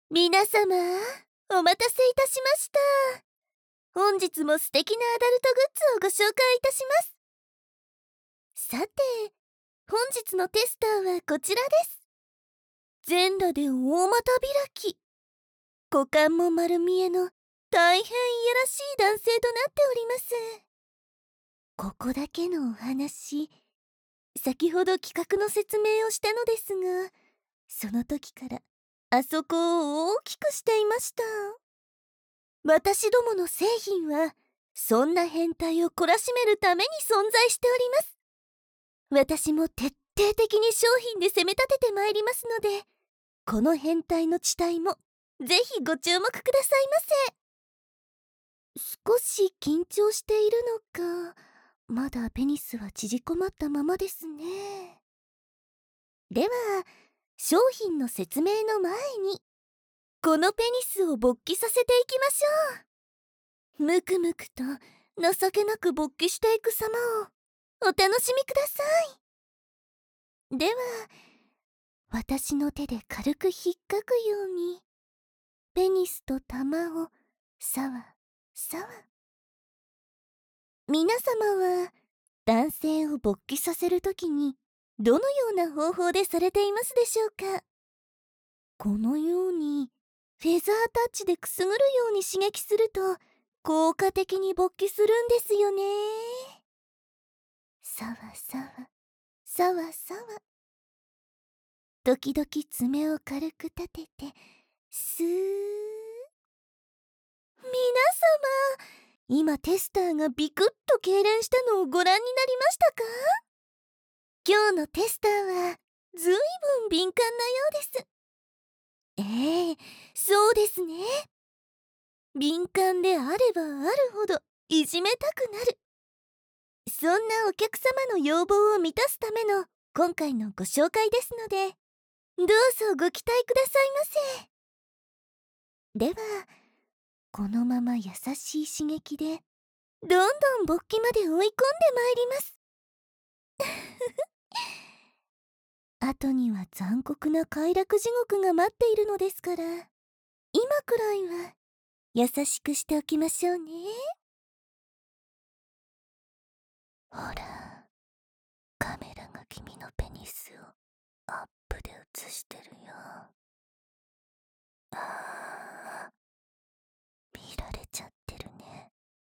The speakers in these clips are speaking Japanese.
皆様、お待たせいたしました。本日も素敵なアダルトグッズをご紹介いたします。さて、本日のテスターはこちらです。全裸で大股開き、股間も丸見えの大変いやらしい男性となっております。ここだけのお話、先ほど企画の説明をしたのですが、その時からあそこを大きくしていました。私どもの製品はそんな変態を懲らしめるために存在しております。私も徹底的に商品で攻め立ててまいりますので、この変態の地帯もぜひご注目くださいませ。少し緊張しているのか、まだペニスは縮こまったままですね。では商品の説明の前に、このペニスを勃起させていきましょう。むくむくと情けなく勃起していく様をお楽しみください。では私の手で軽く引っかくようにペニスと玉をさわさわ。皆様は男性を勃起させるときにどのような方法でされていますでしょうか。このようにフェザータッチでくすぐるように刺激すると効果的に勃起するんですよね。さわさわさわさわ。時々爪を軽く立ててスー。皆様、今テスターがビクッと痙攣したのをご覧になりましたか。今日のテスターはずいぶん敏感なようです。そうですね。敏感であればあるほどいじめたくなる、そんなお客様の要望を満たすための今回のご紹介ですので、どうぞご期待くださいませ。ではこのまま優しい刺激でどんどん勃起まで追い込んでまいります。後には残酷な快楽地獄が待っているのですから、今くらいは優しくしておきましょうね。ほら、カメラが君のペニスをアップで映してるよ。見られちゃってるね。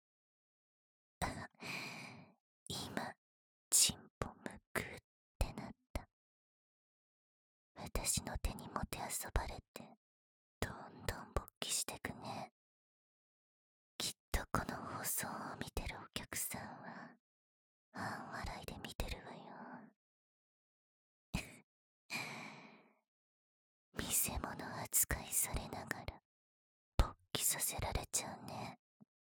今チンポむくってなった。私の手にもてあそばれてどんどん勃起してくね。きっとこの放送を見てるお客さんは半笑いで見てるわよ。見せ物扱いされながら勃起させられちゃうね。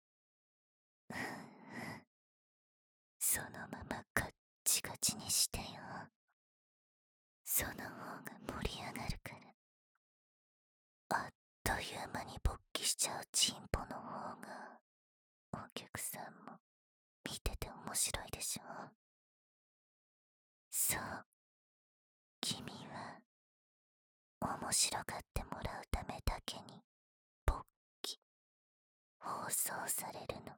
そのままガッチガチにしてよ。その方が盛り上がるから。あっという間に勃起しちゃうチンポの方がお客さんも見てて面白いでしょ。そう、君は面白がってもらうためだけに勃起放送されるの。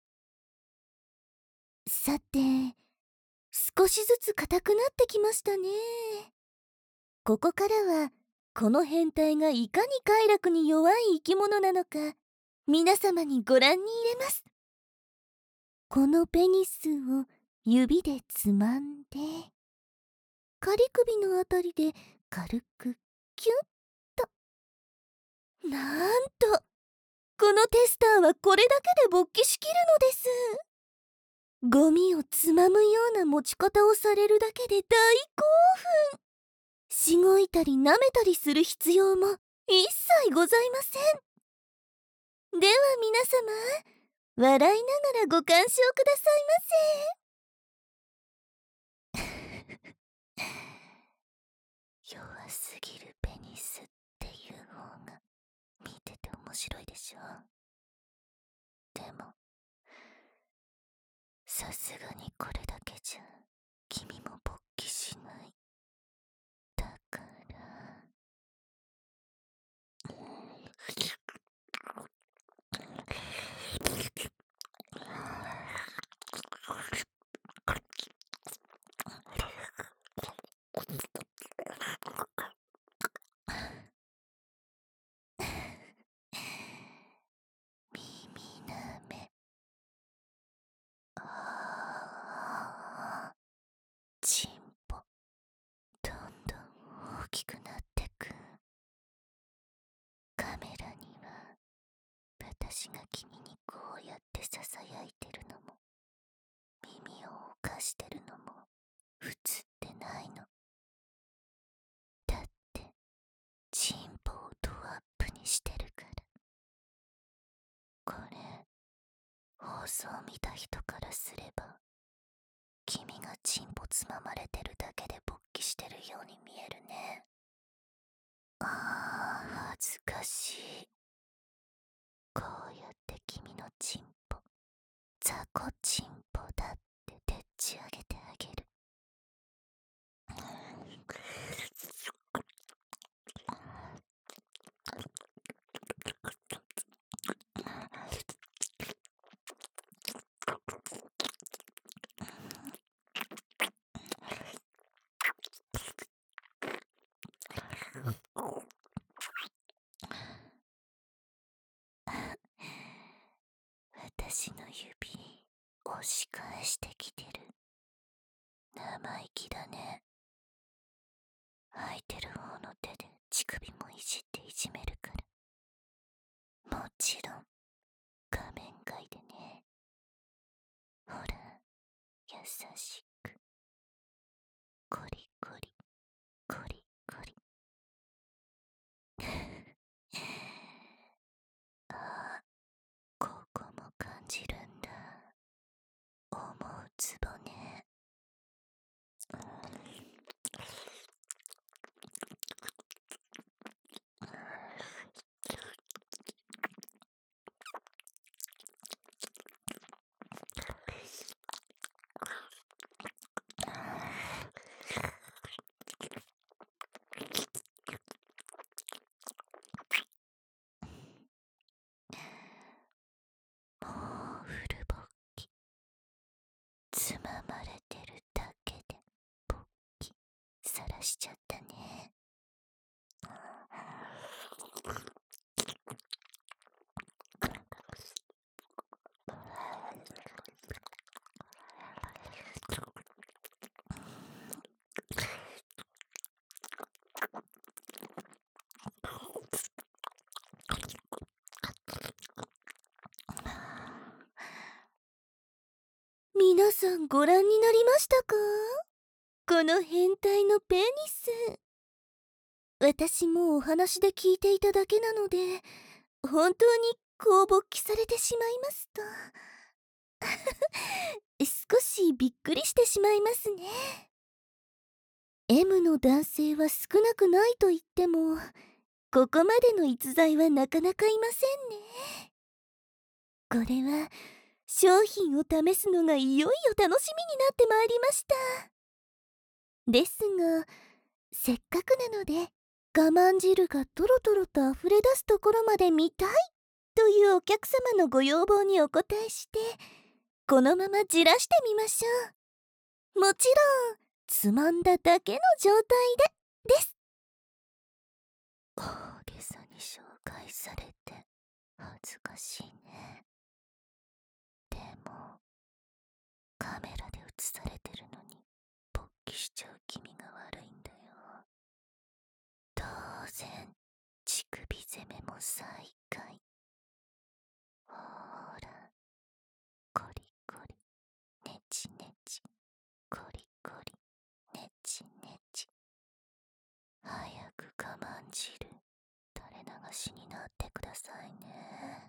さて、少しずつ硬くなってきましたね。ここからはこの変態がいかに快楽に弱い生き物なのか皆様にご覧に入れます。このペニスを指でつまんで仮首のあたりで軽くキュッと。なんとこのテスターはこれだけで勃起しきるのです。ゴミをつまむような持ち方をされるだけで大興奮。しごいたり舐めたりする必要も一切ございません。では皆様、笑いながらご鑑賞くださいませ。弱すぎるペニスっていう方が見てて面白いでしょ。でもさすがにこれだけじゃ君も勃起しない。だから私が君にこうやってささやいてるのも、耳を犯してるのも映ってないの。だってチンポをドアップにしてるから。これ放送を見た人からすれば、君がチンポつままれてるだけで勃起してるように見えるね。恥ずかしい。こうやって君のチンポ、雑魚チンポだってでっち上げてあげる。私の指押し返してきてる。生意気だね。空いてる方の手で乳首もいじっていじめるから。もちろん画面外でね。ほら、優しくコリコリコリコリ。あ、ここも感じるんだ。思うツボね。もうフル勃起。つままれてるだけで勃起さらしちゃったね。皆さんご覧になりましたか？この変態のペニス。私もお話で聞いていただけなので、本当にこう勃起されてしまいますと少しびっくりしてしまいますね。M の男性は少なくないと言っても、ここまでの逸材はなかなかいませんね。これは商品を試すのがいよいよ楽しみになってまいりました。ですが、せっかくなので我慢汁がトロトロと溢れ出すところまで見たいというお客様のご要望にお答えして、このままじらしてみましょう。もちろんつまんだだけの状態です。大げさに紹介されて恥ずかしいね。でもカメラで映されてるのに勃起しちゃう君が悪いんだよ。当然乳首攻めも最下位。ほら、コリコリネチネチ、コリコリネチネチ。早く我慢汁垂れ流しになってくださいね。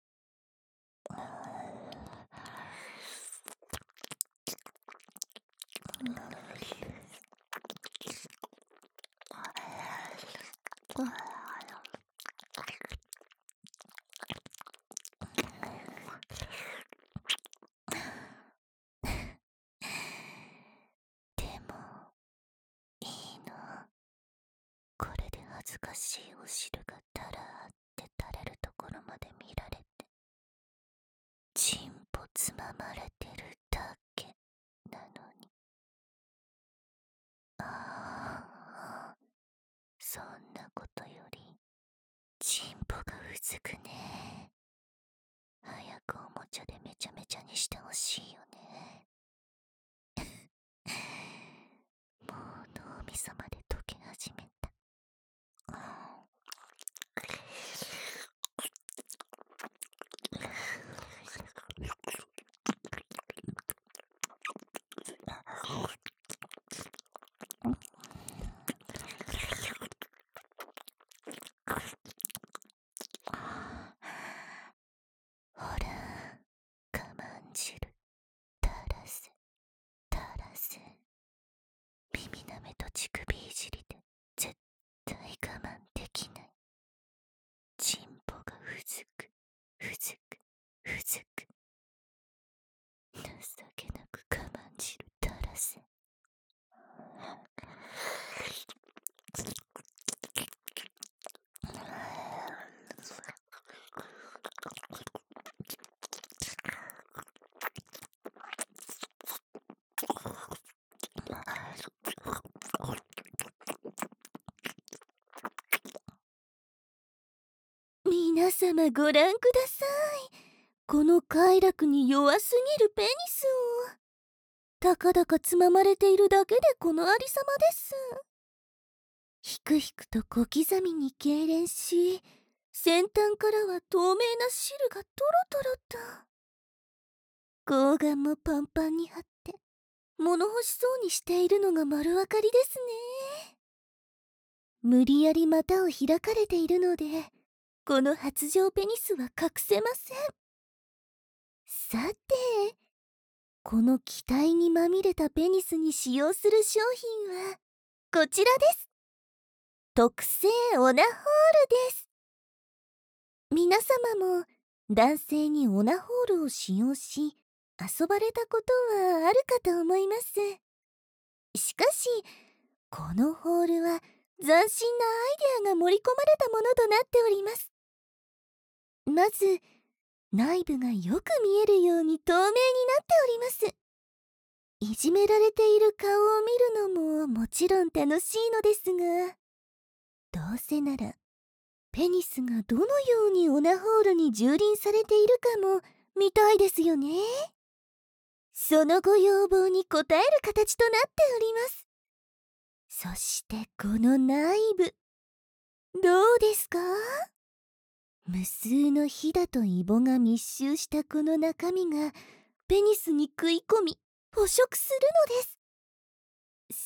でもいいの。これで恥ずかしいお汁がたらーって垂れるところまで見られて、チンポつままれてるだけなのに。そんなことよりチンポがうずくね。早くおもちゃでめちゃめちゃにしてほしいよね。もう脳みそまで溶け始めた。 皆様ご覧ください。この快楽に弱すぎるペニスを。たかだかつままれているだけでこのありさまです。ひくひくと小刻みに痙攣し、先端からは透明な汁がトロトロと。睾丸もパンパンに張って物欲しそうにしているのが丸わかりですね。無理やり股を開かれているので、この発情ペニスは隠せません。さて、この気体にまみれたペニスに使用する商品はこちらです。特製オナホールです。皆様も男性にオナホールを使用し遊ばれたことはあるかと思います。しかしこのホールは斬新なアイデアが盛り込まれたものとなっております。まず内部がよく見えるように透明になっております。いじめられている顔を見るのももちろん楽しいのですが、どうせならペニスがどのようにオナホールに蹂躙されているかも見たいですよね。そのご要望に応える形となっております。そしてこの内部、どうですか？無数のひだとイボが密集したこの中身がペニスに食い込み捕食するのです。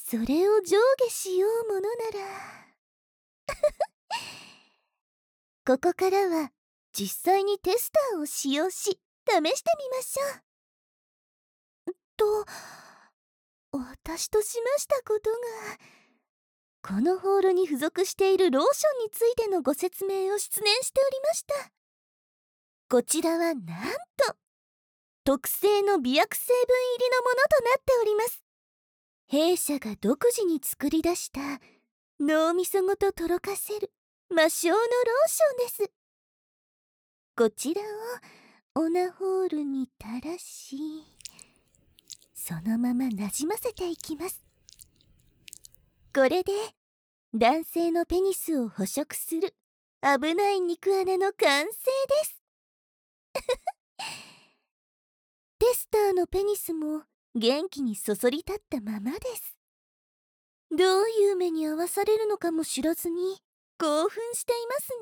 それを上下しようものならここからは実際にテスターを使用し試してみましょう。私としましたことが、このホールに付属しているローションについてのご説明を出念しておりました。こちらはなんと特製の美薬成分入りのものとなっております。弊社が独自に作り出した脳みそごととろかせる魔性のローションです。こちらをオナホールに垂らし、そのままなじませていきます。これで男性のペニスを捕食する危ない肉穴の完成です。テスターのペニスも元気にそそり立ったままです。どういう目に遭わされるのかも知らずに興奮しています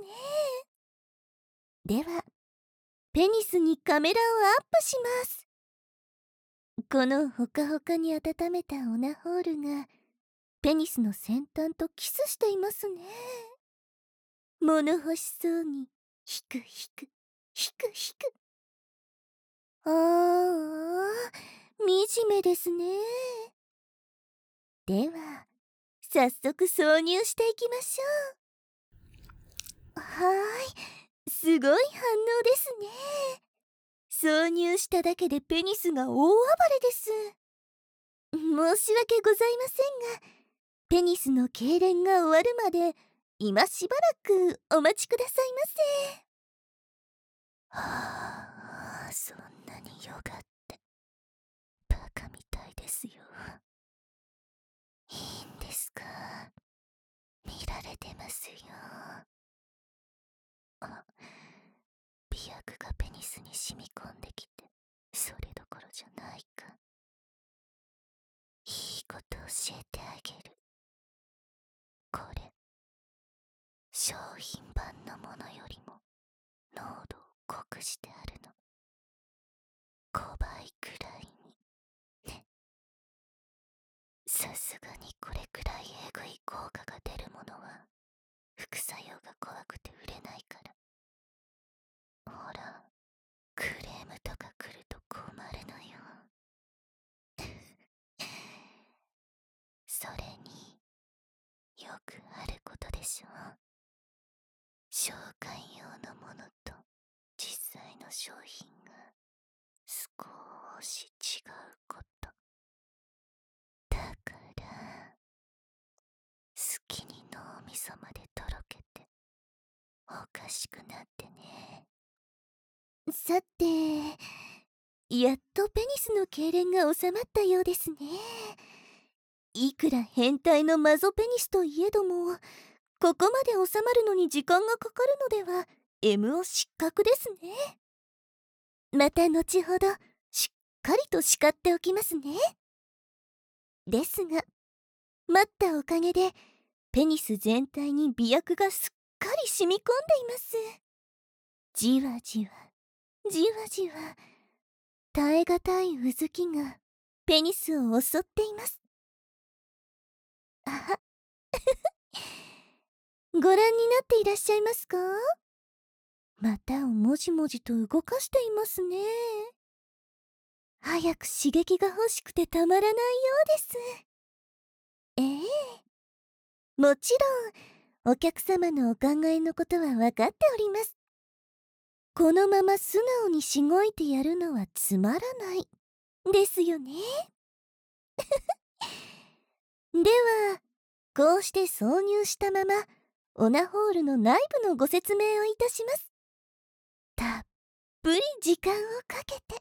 ね。ではペニスにカメラをアップします。このほかほかに温めたオナホールがペニスの先端とキスしていますね。物欲しそうにひくひくひくひく。ああ、惨めですね。では早速挿入していきましょう。すごい反応ですね。挿入しただけでペニスが大暴れです。申し訳ございませんが、ペニスの痙攣が終わるまで今しばらくお待ちくださいませ。はあ、そんなによがってバカみたいですよ。いいんですか？見られてますよ。美薬がペニスに染み込んできてそれどころじゃないか。いいこと教えてあげる。これ商品版のものよりも濃度を濃くしてあるの。5倍くらいにね。さすがにこれくらいえぐい効果が出るものは副作用が怖くて売れないから。ほら、クレームとか来ると困るのよ。それによくあることでしょ。紹介用のものと実際の商品が少し違うこと。だから好きに脳みそまでとろけておかしくなってね。さて、やっとペニスの痙攣が収まったようですね。いくら変態のマゾペニスといえども、ここまで収まるのに時間がかかるのでは M を失格ですね。また後ほどしっかりと叱っておきますね。ですが、待ったおかげでペニス全体に媚薬がすっかり染み込んでいます。じわじわじわじわ、耐え難いうずきがペニスを襲っています。あはご覧になっていらっしゃいますか？股をもじもじと動かしていますね。早く刺激が欲しくてたまらないようです。ええ、もちろんお客様のお考えのことは分かっております。このまま素直にしごいてやるのはつまらないですよね。ではこうして挿入したままオナホールの内部のご説明をいたします。たっぷり時間をかけて。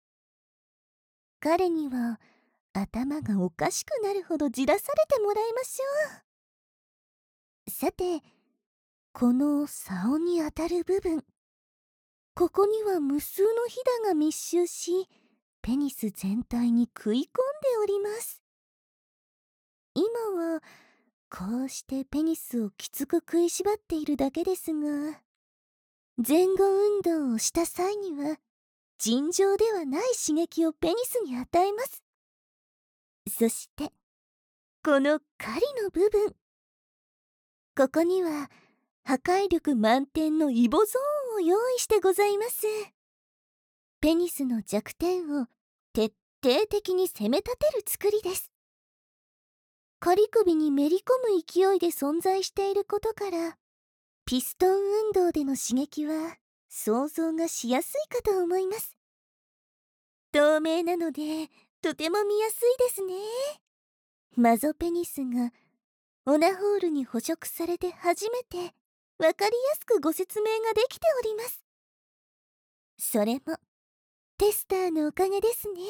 彼には頭がおかしくなるほどじらされてもらいましょう。さて、この竿にあたる部分、ここには無数のひだが密集し、ペニス全体に食い込んでおります。今はこうしてペニスをきつく食いしばっているだけですが、前後運動をした際には尋常ではない刺激をペニスに与えます。そしてこの狩りの部分、ここには破壊力満点のイボゾーンを用意してございます。ペニスの弱点を徹底的に攻め立てる作りです。仮首にめり込む勢いで存在していることから、ピストン運動での刺激は想像がしやすいかと思います。透明なのでとても見やすいですね。マゾペニスがオナホールに捕食されて初めてわかりやすくご説明ができております。それもテスターのおかげですね。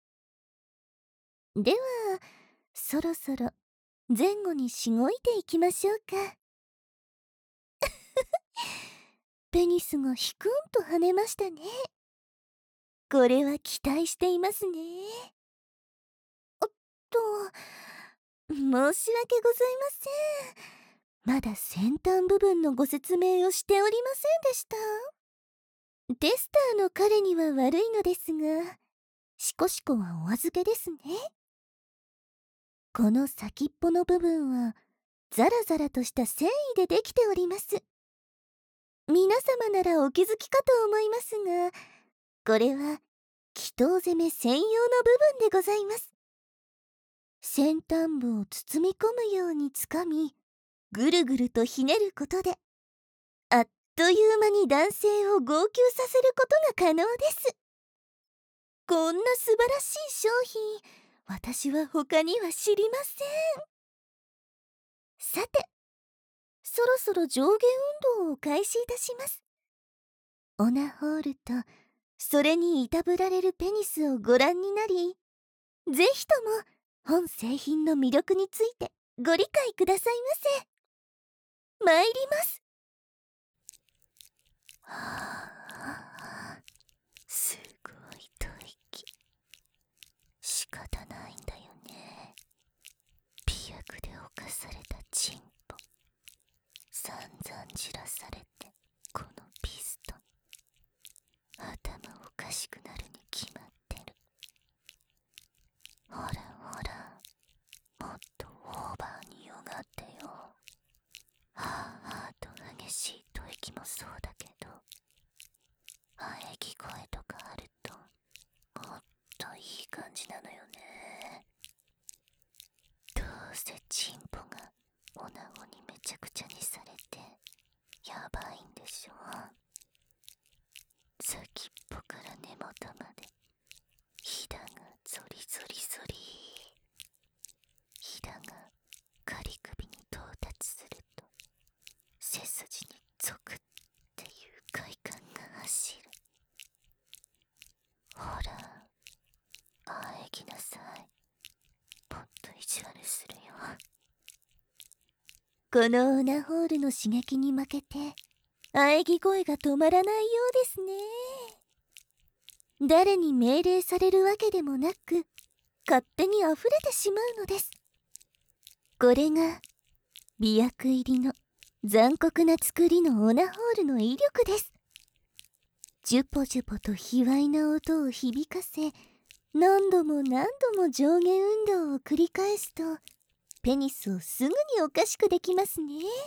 ではそろそろ前後にしごいていきましょうか。ペニスがひくんと跳ねましたね。これは期待していますね。おっと、申し訳ございません。まだ先端部分のご説明をしておりませんでした。テスターの彼には悪いのですが、シコシコはお預けですね。この先っぽの部分はザラザラとした繊維でできております。皆様ならお気づきかと思いますが、これは気筒攻め専用の部分でございます。先端部を包み込むようにつかみ、ぐるぐるとひねることであっという間に男性を号泣させることが可能です。こんな素晴らしい商品、私は他には知りません。さて、そろそろ上下運動を開始いたします。オナホールとそれにいたぶられるペニスをご覧になり、ぜひとも本製品の魅力についてご理解くださいませ。参ります。はあ、すごい吐息。仕方ないんだよね。媚薬で侵されたチンポ、散々じらされて、このピストン、頭おかしくなるに決まってる。ほらほら、もっとオーバーによがってよ。はあはあと激しい吐息もそうだけど、喘ぎ声とかあるともっといい感じなのよね。どうせチンポがオナゴにめちゃくちゃにされてやばいんでしょ。先っぽから根元までひだがゾリゾリゾリ。ひだが仮首に到達すると背筋にゾクっていう快感が走る。ほら、喘ぎなさい。もっと意地悪するよ。このオナホールの刺激に負けて喘ぎ声が止まらないようですね。誰に命令されるわけでもなく、勝手に溢れてしまうのです。これが媚薬入りの残酷な作りのオナホールの威力です。ジュポジュポと卑猥な音を響かせ、何度も何度も上下運動を繰り返すと、ペニスをすぐにおかしくできますね。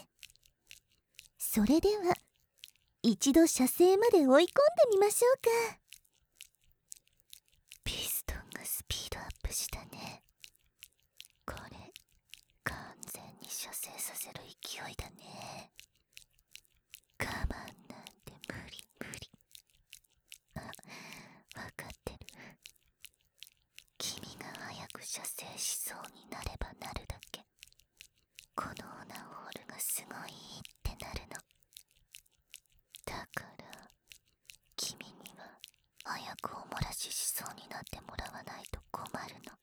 それでは一度射精まで追い込んでみましょうか。ピストンがスピードアップしたね。これ完全に射精させる勢いだね。我慢なんて無理無理。あ、わかってる。君が早く射精しそうになればなるだけ、このオナホールがすごいってなるの。だから君には早くお漏らししそうになってもらわないと困るの。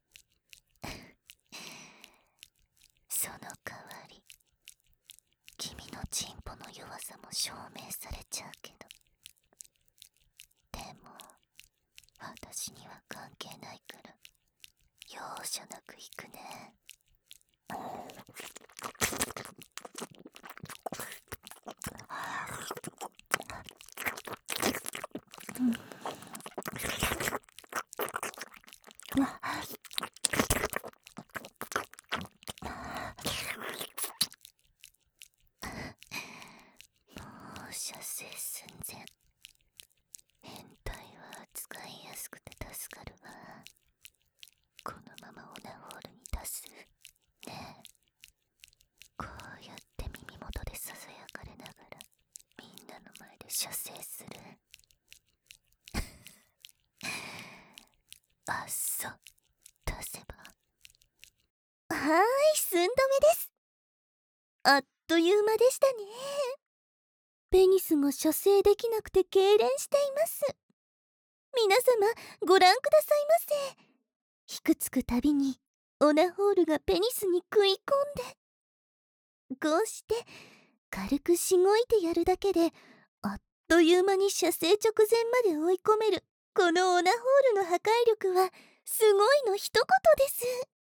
その代わり君のチンポの弱さも証明されちゃうけど、でも私には関係ないから容赦なくいくね。もう射精寸前。変態は扱いやすくて助かるわ。このままオナホールに出すね。こうやって耳元でささやかれながらみんなの前で射精する。あっそ、出せば。はーい、寸止めです。あっという間でしたね。ペニスが射精できなくて痙攣しています。皆様ご覧くださいませ。ひくつくたびにオナホールがペニスに食い込んで、こうして軽くしごいてやるだけであっという間に射精直前まで追い込めるこのオナホールの破壊力はすごいの一言です。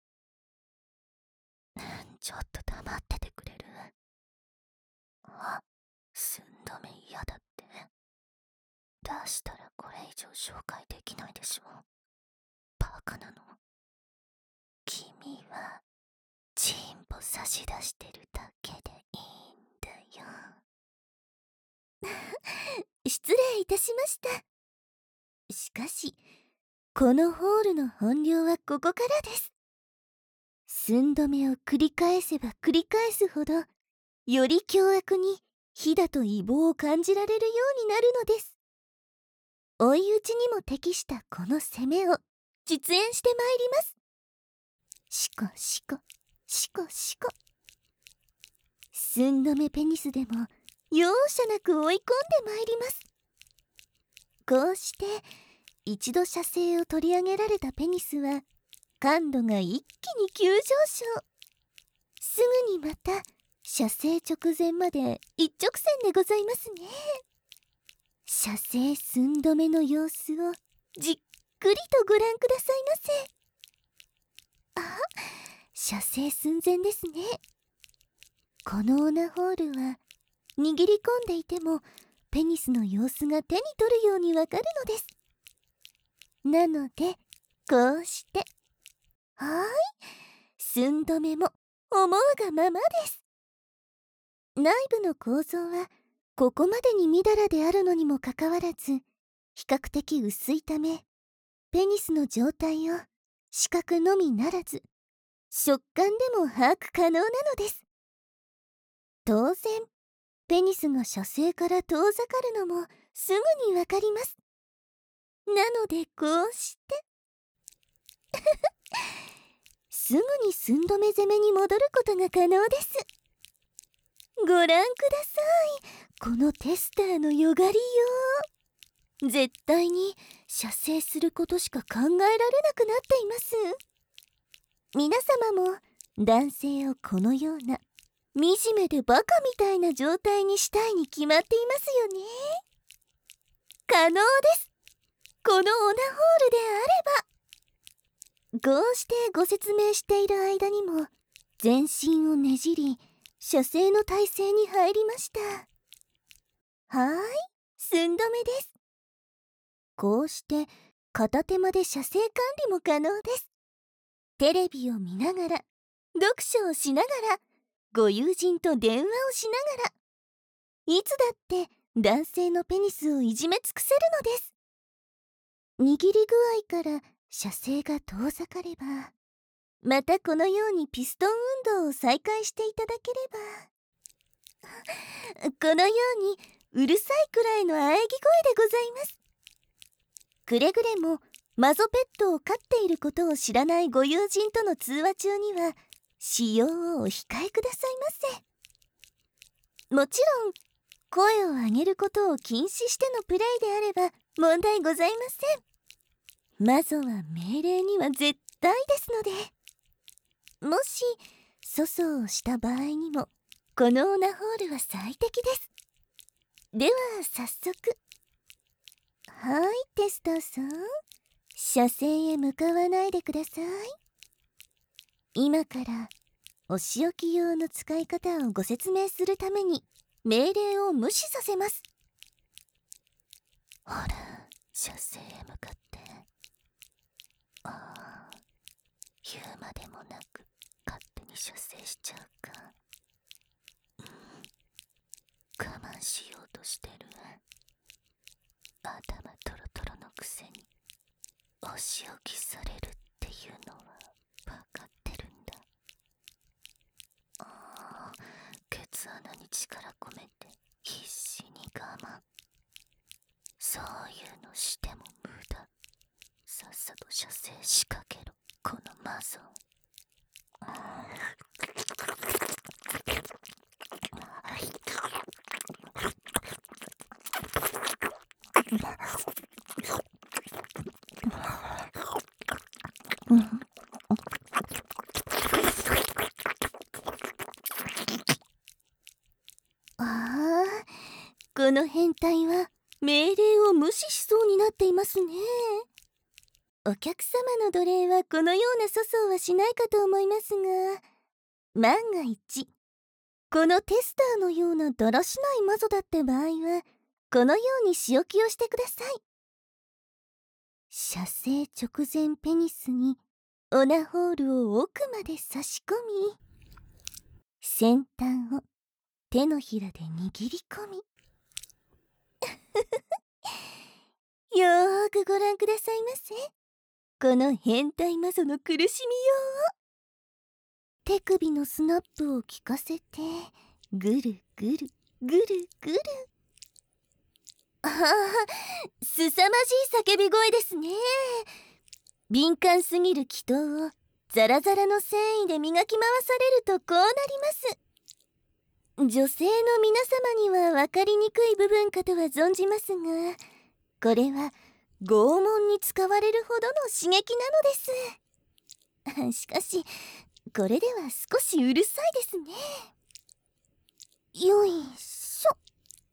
ちょっと黙っててくれる？あ、寸止め嫌だって。出したらこれ以上紹介できないでしょ。バカなの？君はチンポ差し出してるだけでいいんだよ。失礼いたしました。しかしこのホールの本領はここからです。寸止めを繰り返せば繰り返すほど、より凶悪に火だと異望を感じられるようになるのです。追い打ちにも適したこの攻めを実演してまいります。シコシコシコシコ。寸止めペニスでも容赦なく追い込んでまいります。こうして一度射精を取り上げられたペニスは感度が一気に急上昇。すぐにまた射精直前まで一直線でございますね。射精寸止めの様子をじっくりとご覧くださいませ。あ、射精寸前ですね。このオナホールは握り込んでいてもペニスの様子が手に取るようにわかるのです。なのでこうして、はーい、寸止めも思うがままです。内部の構造はここまでにみだらであるのにもかかわらず比較的薄いため、ペニスの状態を視覚のみならず触感でも把握可能なのです。当然ペニスが射精から遠ざかるのもすぐにわかります。なのでこうしてすぐに寸止め攻めに戻ることが可能です。ご覧ください、このテスターのよがりよう。絶対に射精することしか考えられなくなっています。皆様も男性をこのような惨めでバカみたいな状態にしたいに決まっていますよね。可能です。このオナホールであれば。こうしてご説明している間にも全身をねじり射精の体勢に入りました。はーい、寸止めです。こうして片手間で射精管理も可能です。テレビを見ながら、読書をしながら、ご友人と電話をしながら、いつだって男性のペニスをいじめ尽くせるのです。握り具合から射精が遠ざかれば、またこのようにピストン運動を再開していただければ、このようにうるさいくらいの喘ぎ声でございます。くれぐれもマゾペットを飼っていることを知らないご友人との通話中には使用をお控えくださいませ。もちろん声を上げることを禁止してのプレイであれば問題ございません。マゾは命令には絶対ですので、もし粗相をした場合にもこのオナホールは最適です。では早速。はい、テスターさん、射精へ向かわないでください。今からお仕置き用の使い方をご説明するために命令を無視させます。ほら、射精へ向かって。ああ、言うまでもなく勝手に射精しちゃうか。我慢しようとしてる。頭トロトロのくせにお仕置きされるっていうのは分かってるんだ。ああ、ケツ穴に力込めて必死に我慢。そういうのしても無駄。さっさと射精仕掛けろ、このマゾン。ああ、この変態は命令を無視しそうになっていますね。お客様の奴隷はこのような粗相はしないかと思いますが、万が一このテスターのようなだらしないマゾだった場合はこのように仕置きをしてください。射精直前ペニスにオナホールを奥まで差し込み、先端を手のひらで握り込みよーくご覧くださいませ。この変態マゾの苦しみよう。手首のスナップを効かせてぐるぐるぐるぐる。ああ、すさまじい叫び声ですね。敏感すぎる気筒をザラザラの繊維で磨き回されるとこうなります。女性の皆様には分かりにくい部分かとは存じますが、これは拷問に使われるほどの刺激なのです。しかしこれでは少しうるさいですね。よいしょ。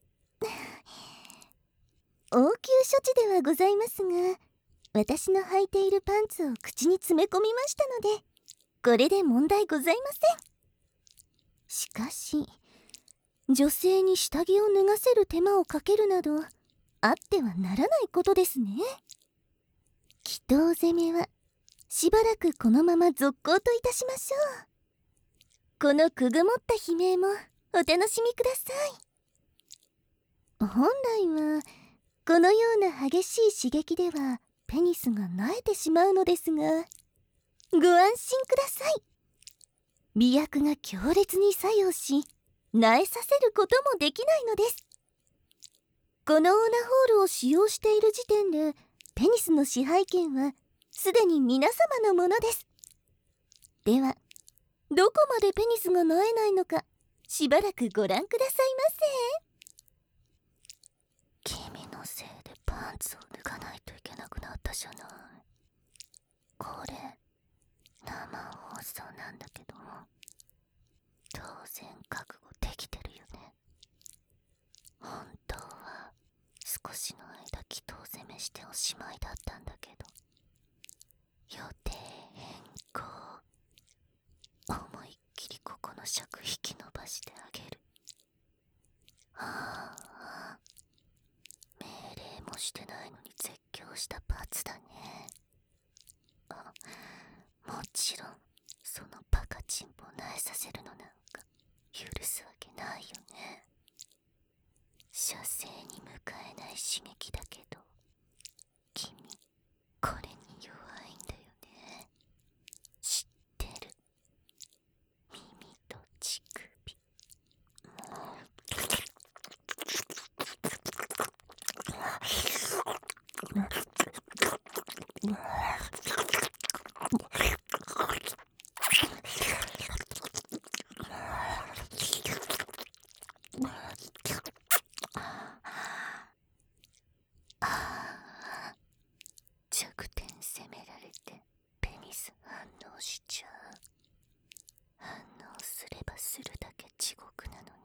応急処置ではございますが、私の履いているパンツを口に詰め込みましたので、これで問題ございません。しかし女性に下着を脱がせる手間をかけるなどあってはならないことですね。気筒攻めはしばらくこのまま続行といたしましょう。このくぐもった悲鳴もお楽しみください。本来はこのような激しい刺激ではペニスが萎えてしまうのですが、ご安心ください。媚薬が強烈に作用し萎えさせることもできないのです。このオナホールを使用している時点でペニスの支配権はすでに皆様のものです。ではどこまでペニスが萎えないのかしばらくご覧くださいませ。君のせいでパンツを脱がないといけなくなったじゃない。これ生放送なんだけど、 当然覚悟できてるよね。本当は少しの間祈祷攻めしておしまいだったんだけど、予定変更。思いっきりここの尺引き伸ばしてあげる。ああ、命令もしてないのに絶叫した罰だね。もちろんそのバカチンポ苗させるのなんか許すわけないよね。射精に向かえない刺激だけど、君これに弱いんだよね。知ってる。耳と乳首。弱点攻められてペニス反応しちゃう。反応すればするだけ地獄なのに。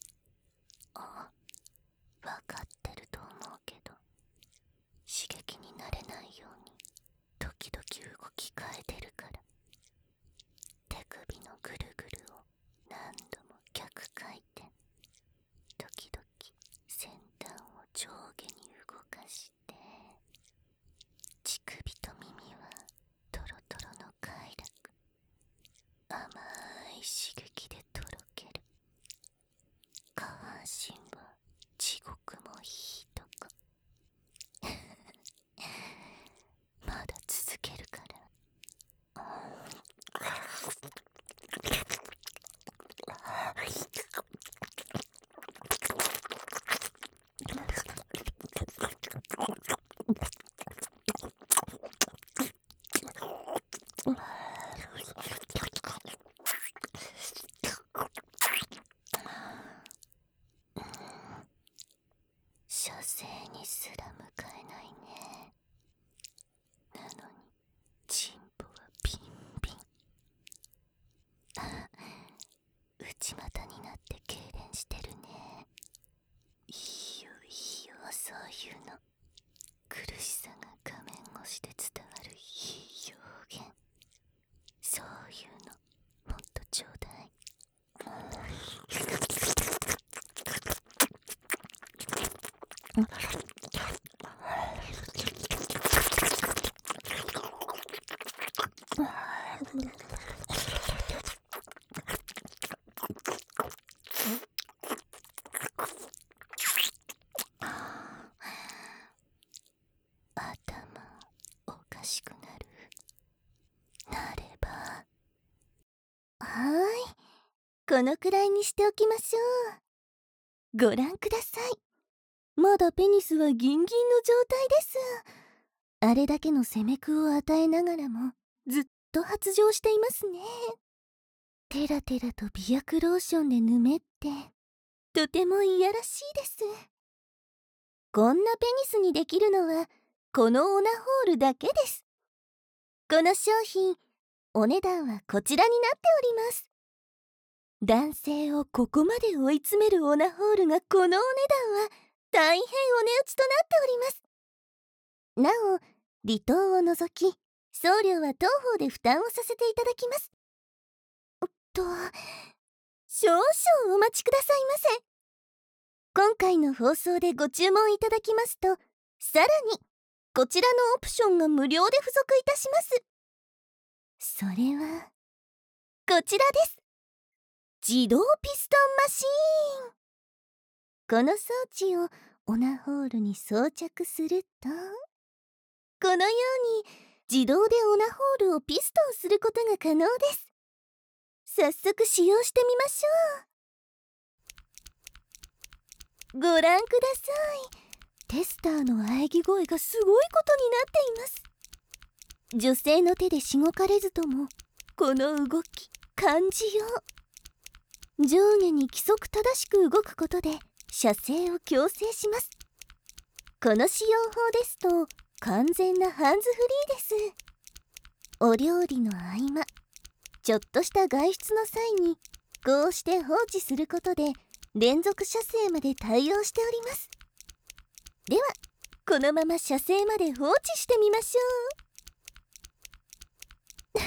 分かってると思うけど、刺激になれないように時々動き変えてるから。手首のぐるぐるを何度も逆回転、時々先端を上下に動かして、乳首と耳はトロトロの快楽、甘い刺激でとろける。下半身は地獄もいいとこ。まだ続けるから。射精にすら向かえないね。なのにチンポはビンビン。内股になって痙攣してるね。いいよいいよ、そういうの。苦しさが画面越しで伝わるいい表現。そういうのもっとちょうだい。頭おかしくなる。なれば。このくらいにしておきましょう。ご覧ください。まだペニスはギンギンの状態です。あれだけの攻め苦を与えながらもずっと発情していますね。テラテラと美薬ローションでぬめってとてもいやらしいです。こんなペニスにできるのはこのオナホールだけです。この商品、お値段はこちらになっております。男性をここまで追い詰めるオナホールがこのお値段は大変お値打ちとなっております。なお、離島を除き送料は当方で負担をさせていただきます。少々お待ちくださいませ。今回の放送でご注文いただきますと、さらにこちらのオプションが無料で付属いたします。それはこちらです。自動ピストンマシーン。この装置をオナホールに装着すると、このように自動でオナホールをピストンすることが可能です。早速使用してみましょう。ご覧ください。テスターの喘ぎ声がすごいことになっています。女性の手でしごかれずともこの動き感じよう。上下に規則正しく動くことで射精を強制します。この使用法ですと完全なハンズフリーです。お料理の合間、ちょっとした外出の際にこうして放置することで連続射精まで対応しております。ではこのまま射精まで放置してみましょう。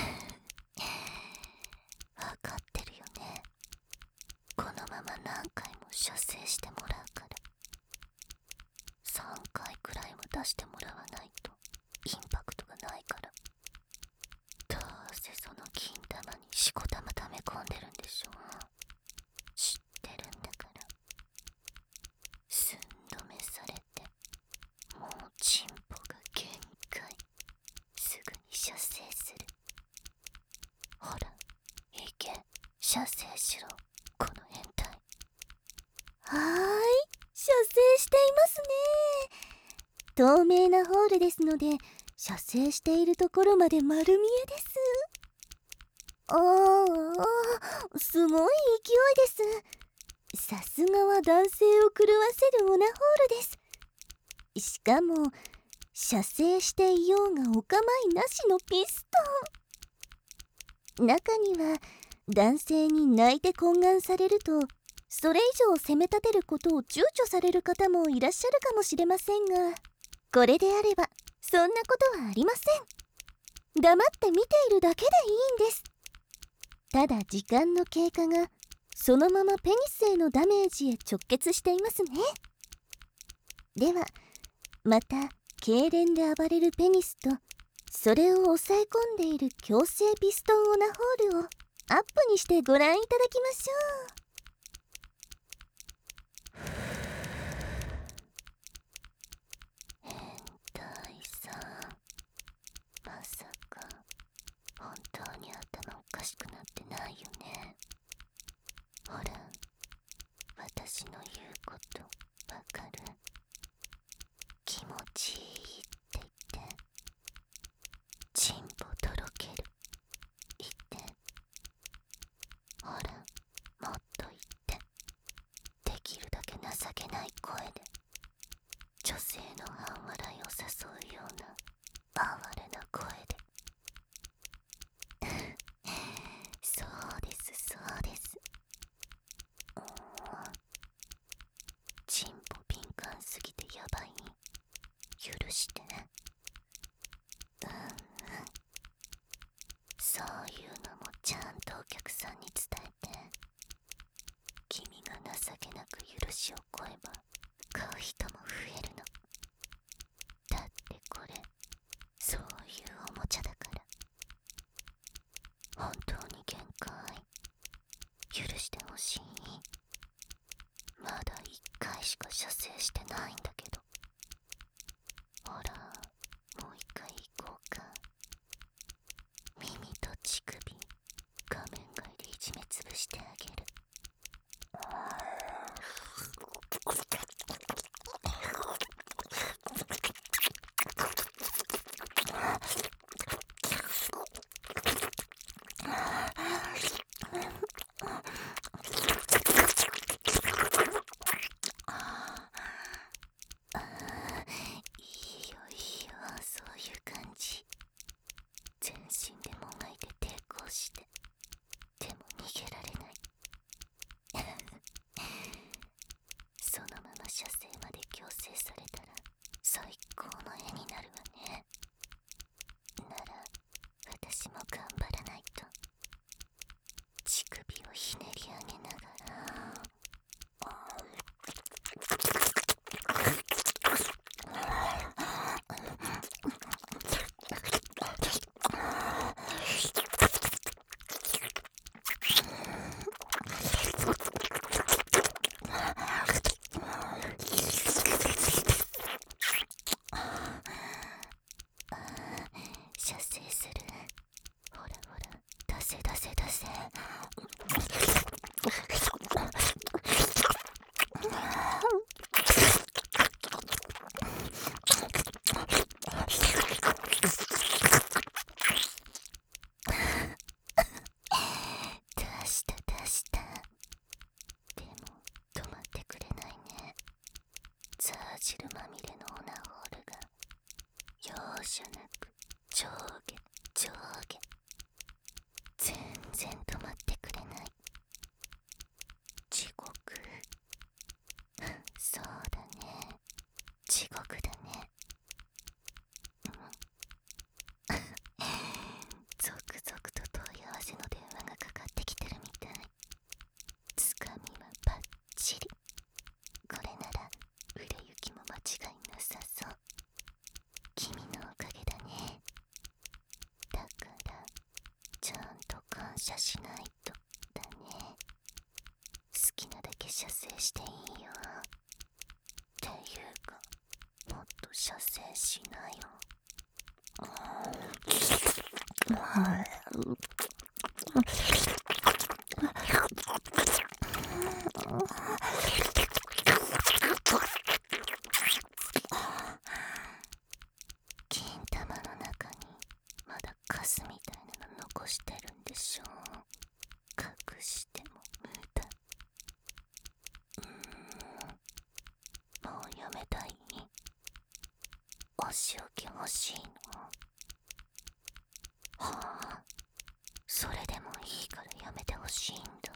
分かってるよね。このまま何回も射精してもらうから、3回くらいは出してもらわないとインパクトがないから。どうせその金玉にしこたま溜め込んでるんでしょ。知ってるんだから。寸止めされて、もうチンポが限界。すぐに射精する。ほら、いけ、射精しろ、この変態。はーい、射精していますね。透明なホールですので、射精しているところまで丸見えです。すごい勢いです。さすがは男性を狂わせるオナホールです。しかも射精していようがお構いなしのピストン。中には男性に泣いて懇願されるとそれ以上責め立てることを躊躇される方もいらっしゃるかもしれませんが、これであればそんなことはありません。黙って見ているだけでいいんです。ただ時間の経過がそのままペニスへのダメージへ直結していますね。ではまた痙攣で暴れるペニスとそれを抑え込んでいる強制ピストンオナホールをアップにしてご覧いただきましょう。変態さん、まさか本当に頭おかしくなってないよね。ほら、私の言うことわかる？気持ちいいって言って、チンポとろける言って、ほら、もっと言って、できるだけ情けない声で女性の半笑いを誘うような哀れな声で。そうですそうです。チンポ敏感すぎてやばい。許して。そういうのもちゃんとお客さんに伝えて。君が情けなく許しを請えば買う人も増えるの。だってこれそういうおもちゃだから。本当に限界許してほしい。まだ1回しか射精してないんだけど。ほら、もう1回行こうか。耳と乳首画面外でいじめつぶしてあげる。いいよいいよ、そういう感じ。全身でもがいて抵抗して、でも逃げられない。そのまま射精まで強制されたら最高の絵になるわね。なら私も頑張らないと。乳首をひねり上げながら、射精する。ほらほら、出せ出せ出せ。出した出した。でも止まってくれないね。ザー汁まみれのオナホールが容赦なく上下上下。全然止まってくれない。 射精しなよ。金玉の中にまだカスみたいなの残してるんでしょう。隠しても無駄。もうやめたい？お仕置き欲しいの？はあ、それでもいいからやめてほしいんだ。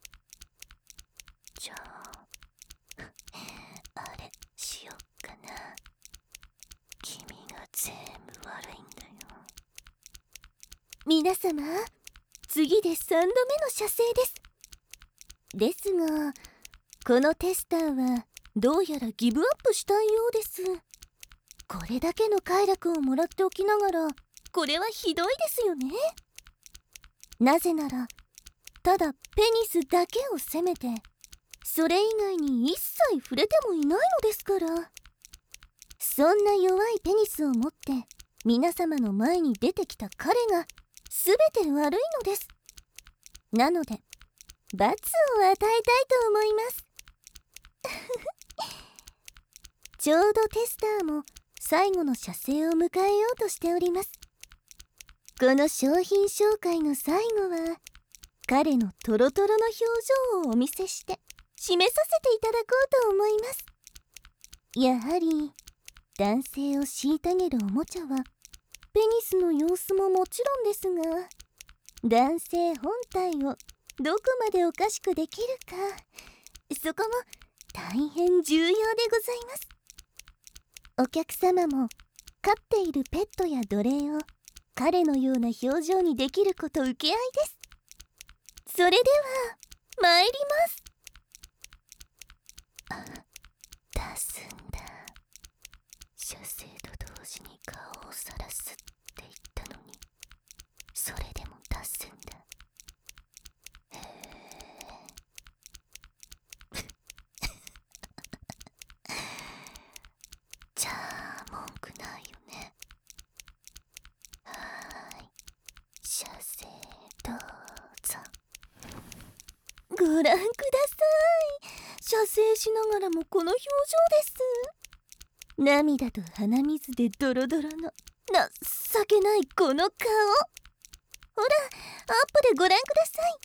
じゃああれしよっかな。君が全部悪いんだよ。皆様、次で3度目の射精です。ですが、このテスターはどうやらギブアップしたいようです。これだけの快楽をもらっておきながら、これはひどいですよね。なぜなら、ただペニスだけを責めて、それ以外に一切触れてもいないのですから。そんな弱いペニスを持って皆様の前に出てきた彼が全て悪いのです。なので罰を与えたいと思いますちょうどテスターも最後の射精を迎えようとしております。この商品紹介の最後は彼のトロトロの表情をお見せして締めさせていただこうと思います。やはり男性を虐げるおもちゃはペニスの様子ももちろんですが、男性本体をどこまでおかしくできるか、そこも大変重要でございます。お客様も飼っているペットや奴隷を彼のような表情にできること請け合いです。それでは参ります。出すんだ。射精と同時に顔をさらすって言ったのに、それでも出すんだ。へえじゃあ文句ないよね。はーい、射精どうぞ。ご覧ください。射精しながらもこの表情です。涙と鼻水でドロドロの情けないこの顔。ほら、アップでご覧くださ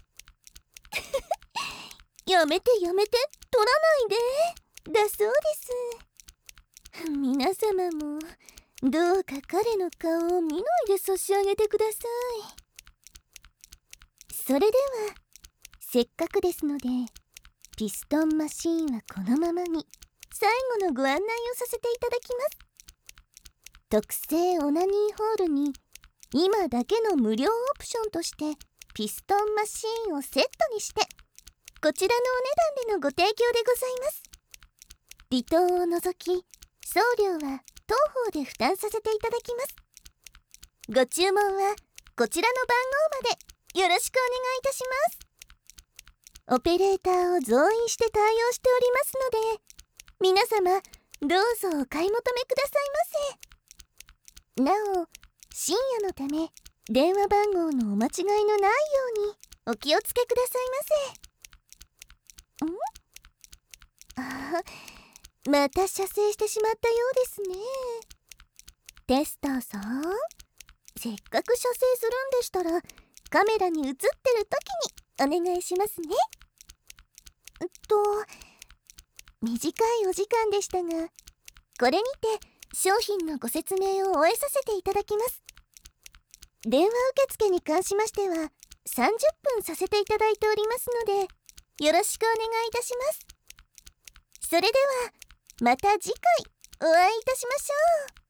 いやめてやめて、撮らないで。だそうです。皆様もどうか彼の顔を見ないで差し上げてください。それではせっかくですので、ピストンマシーンはこのままに最後のご案内をさせていただきます。特製オナニーホールに今だけの無料オプションとしてピストンマシーンをセットにして、こちらのお値段でのご提供でございます。離島を除き送料は当方で負担させていただきます。ご注文はこちらの番号までよろしくお願いいたします。オペレーターを増員して対応しておりますので、皆様どうぞお買い求めくださいませ。なお、深夜のため電話番号のお間違いのないようにお気をつけくださいませ。また射精してしまったようですね。テスターさん、せっかく射精するんでしたらカメラに映ってる時にお願いしますね。短いお時間でしたが、これにて商品のご説明を終えさせていただきます。電話受付に関しましては30分させていただいておりますので、よろしくお願いいたします。それではまた次回お会いいたしましょう。